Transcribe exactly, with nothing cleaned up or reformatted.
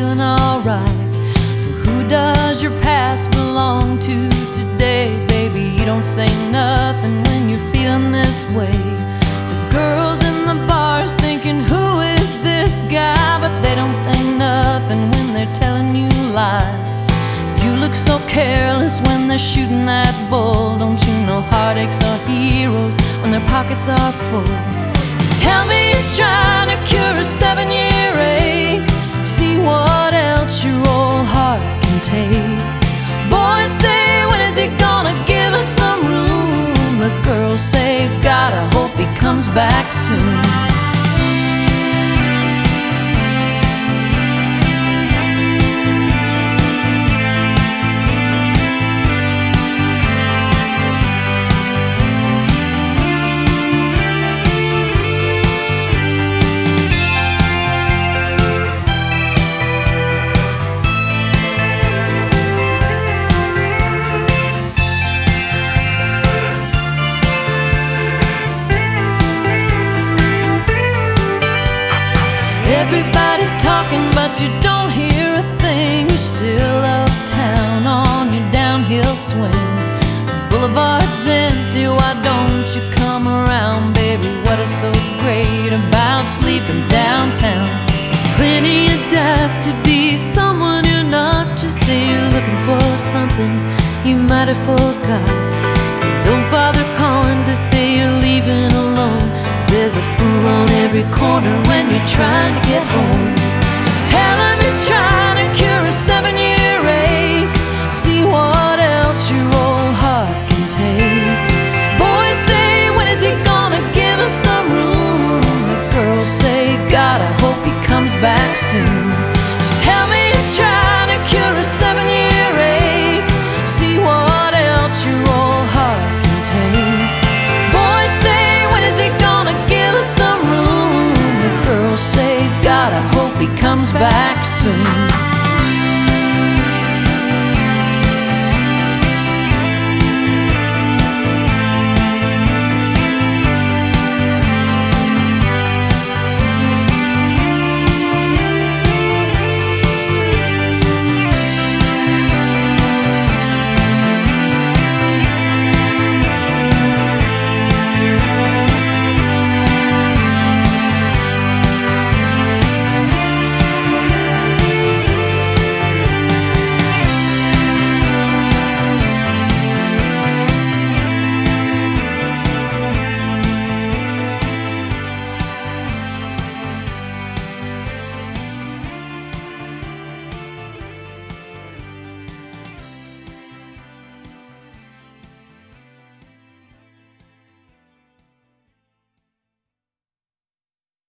feeling alright. So who does your past belong to today? Baby, you don't say nothing when you're feeling this way. The girls in the bars thinking, who is this guy? But they don't think nothing when they're telling you lies. You look so careless when they're shooting that bull. Don't you know heartaches are heroes when their pockets are full? Tell me you're trying to cure a seven-year ache. See what else your old heart can take. Boys say, when is he gonna give us some room? The girls say, God, I hope he comes back soon. Everybody's talking, but you don't hear a thing. You're still uptown on your downhill swing. The boulevard's empty, why don't you come around, baby? What is so great about sleeping downtown? There's plenty of dives to be someone you're not. Just say you're looking for something you might have forgotten.